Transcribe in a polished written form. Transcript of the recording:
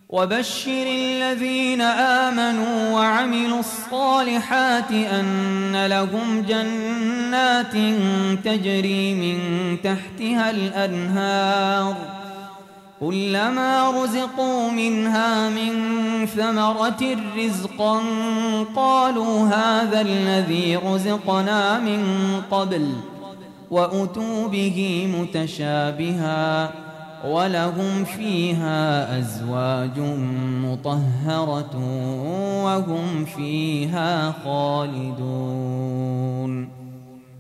وبشر الذين آمنوا وعملوا الصالحات أن لهم جنات تجري من تحتها الأنهار كلما رزقوا منها من ثمرة رزقا قالوا هذا الذي رزقنا من قبل وأتوا به متشابها ولهم فيها أزواج مطهرة وهم فيها خالدون.